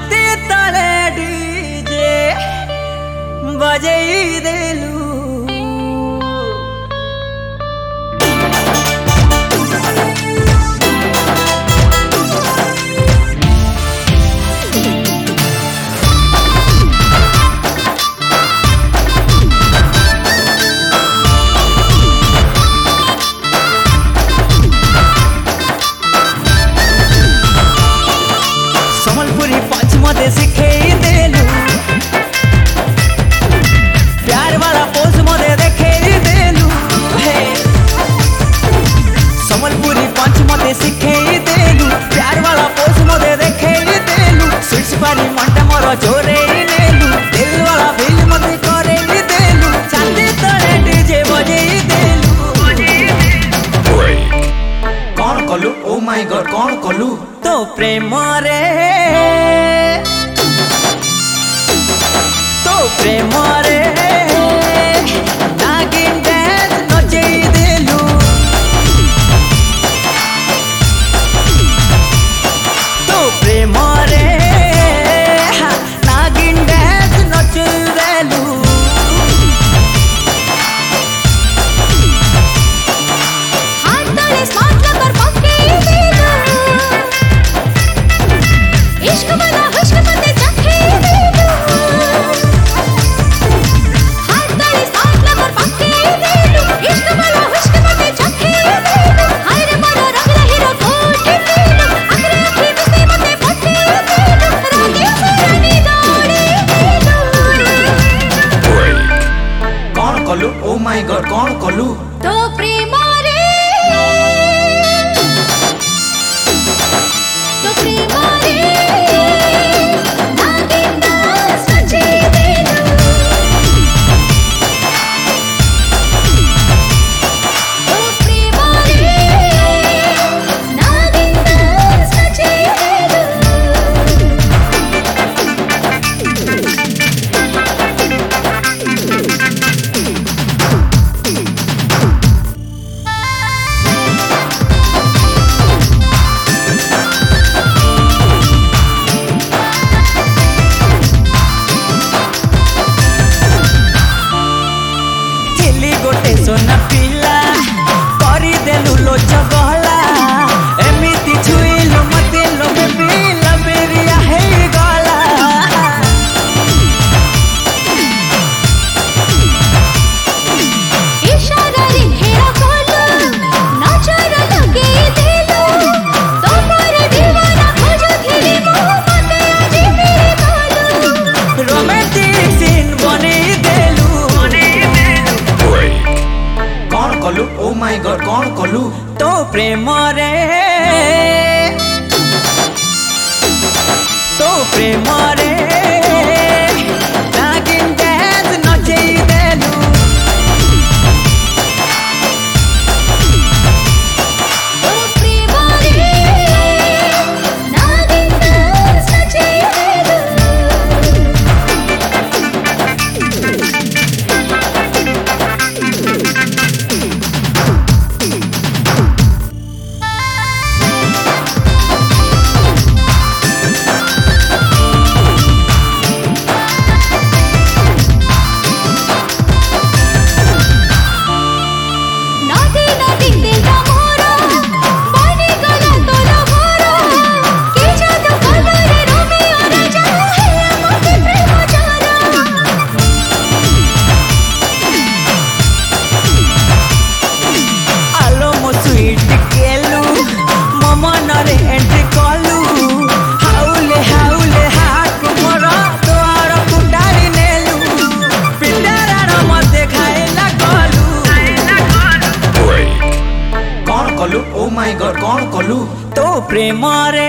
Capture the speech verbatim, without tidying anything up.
छाती तले डीजे बजई देलू मते सिखे देलू प्यार वाला पोज मते देखे देलू हे संबलपुरी पंच मते सिखे देलू प्यार वाला पोज मते देखे देलू स्विच पानी मंटा मोर जोरे नेलू दिल वाला बिल मते करे देलू चांदी तले डीजे बजे देलू कौन कलू ओ माय गॉड कौन कलू तो प्रेम रे प्रेम रे नागिन डांस नचई देलू तो प्रेम रे नागिन डांस नचई देलू हाथ तले स्मार्ट लवर पक्के देलू इश्क वाला हुस्न मते चखे देलू ओ माय गॉड कौन कलू तो प्रेम रे तो प्रेम रे नागिन डांस नचई देलू तो प्रेम रे नागिन डांस नचई देलू गोटे सोना पिला करी देलू लो चगला एमिति छुइलु मते लोबे पिला बेरिया हे गला इशारा रे हेरा कोलू नजर लगे देलू तोमर दीवाना खोज खेली मोहब्बत आज मेरे कोलू रोमांटिक सीन बने देलू कौन कलू ओ माय गॉड कौन कलू तो प्रेम रे तो प्रेम रे नागिन डांस नचई देलू तो प्रेम रे नागिन डांस नचई देलू ओ माय गॉड कौन कलू तो प्रेम रे